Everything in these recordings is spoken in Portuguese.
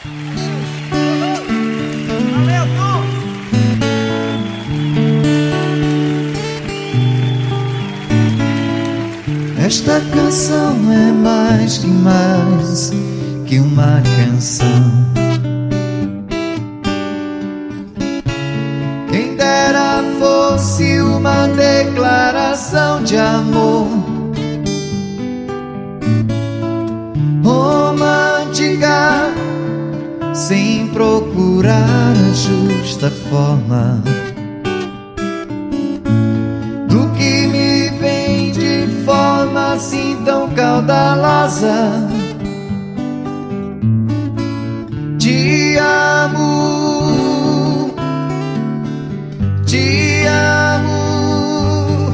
Valeu, Tom! Esta canção é mais que uma canção. Quem dera fosse uma declaração de amor romântica, sem procurar a justa forma do que me vem de forma assim tão caudalosa. Te amo, te amo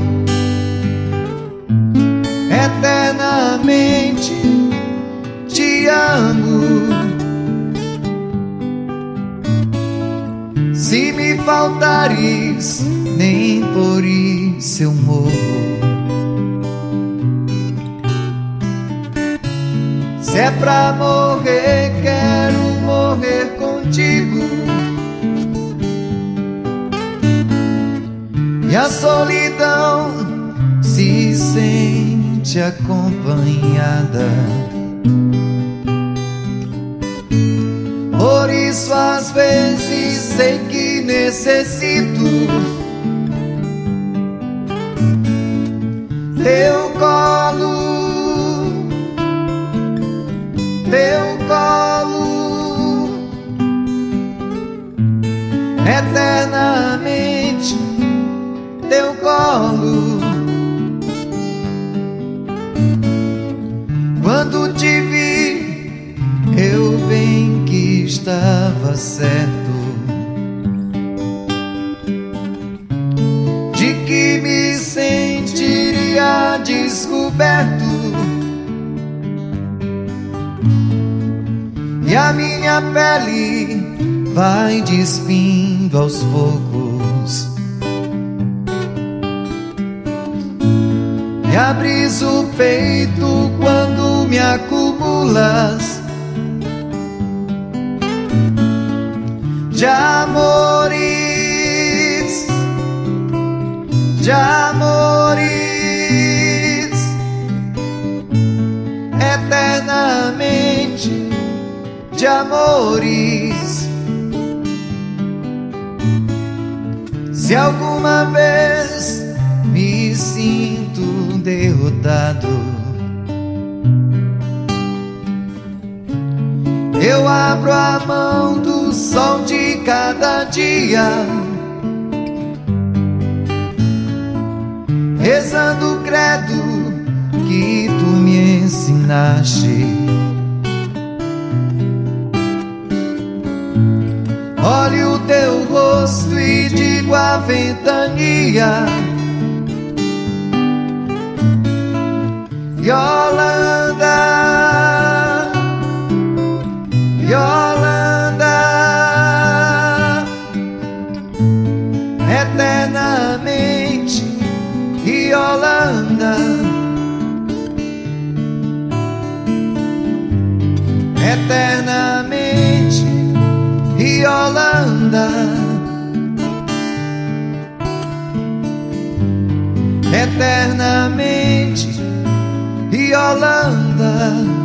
eternamente, te amo. Se me faltares, nem por isso eu morro. Se é pra morrer, quero morrer contigo. E a solidão se sente acompanhada. Por isso às vezes sei que necessito teu colo, teu colo, eternamente teu colo. Quando te vi, eu bem que estava certo de que me sentiria descoberto. E a minha pele vai despindo aos poucos. Me abres o peito quando me acumulas de amores, de amores, eternamente de amores. Se alguma vez me sinto derrotado, eu abro a mão do sol de cada dia, rezando o credo que tu me ensinaste. Olho o teu rosto e digo a ventania: Yolanda, Yolanda, eternamente Yolanda, eternamente Yolanda, eternamente Yolanda.